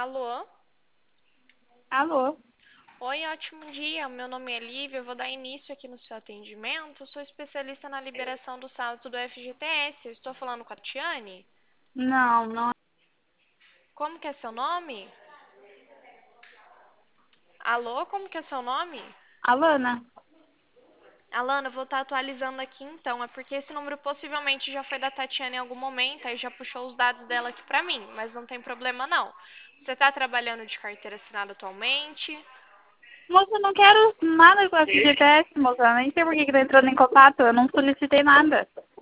Alô? Alô? Oi, ótimo dia. Meu nome é Lívia. Eu vou dar início aqui no seu atendimento. Eu sou especialista na liberação do saldo do FGTS. Eu estou falando com a Tiane? Não, não. Como que é seu nome? Alô, como que é seu nome? Alana? Alana, eu vou estar atualizando aqui então. É porque esse número possivelmente já foi da Tatiana em algum momento, aí já puxou os dados dela aqui pra mim, mas não tem problema não. Você está trabalhando de carteira assinada atualmente? Moça, eu não quero nada com a FGTS, moça. Nem sei por que tá entrando em contato. Eu não solicitei nada.